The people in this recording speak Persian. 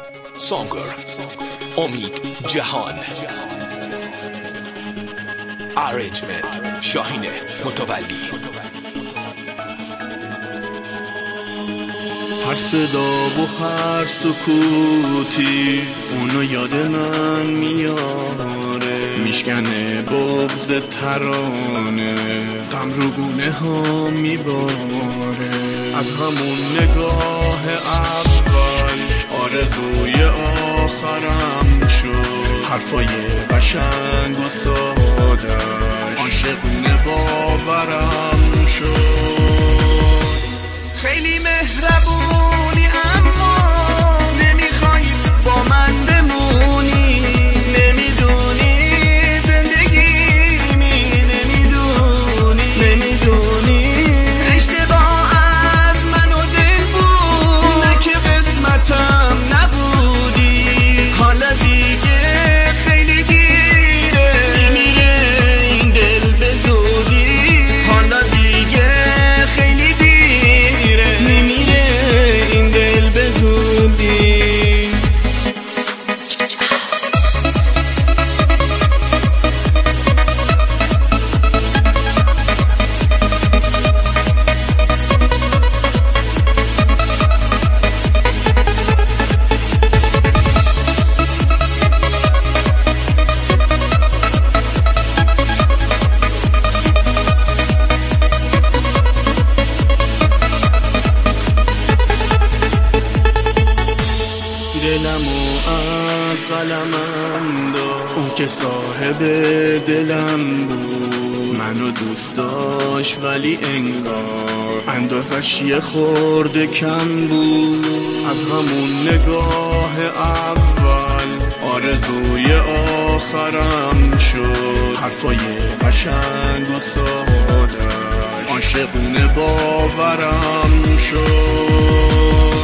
سانگر امید جهان، ارنجمنت شاهین متولی. هر صدا و هر سکوتی اونو یاد من میاره، میشکنه بغض ترانه، غم رو گونه ها میباره. از همون نگاه اول آرزوی آخرم شد، حرفای قشنگ و ساده عاشقونه باورم شد. خیلی مهربونی اما نمیخوای با من بمونی، نمیدونی زندگیمی، نمیدونی اشتباه از من و دل بود، نه که قسمتم نبودی. حالا دیگه خیلی دیره، میمیره این دل به زودی. حالا دیگه خیلی دیره، میمیره این دل به زودی. دلمو از قلمم داد، اون که صاحب دلم بود، منو دوست داشت ولی انگار اندازش یه خورده کم بود. از همون نگاه اول آرزوی آخرم شد، حرفای قشنگ و ساده عاشقونه باورم شد.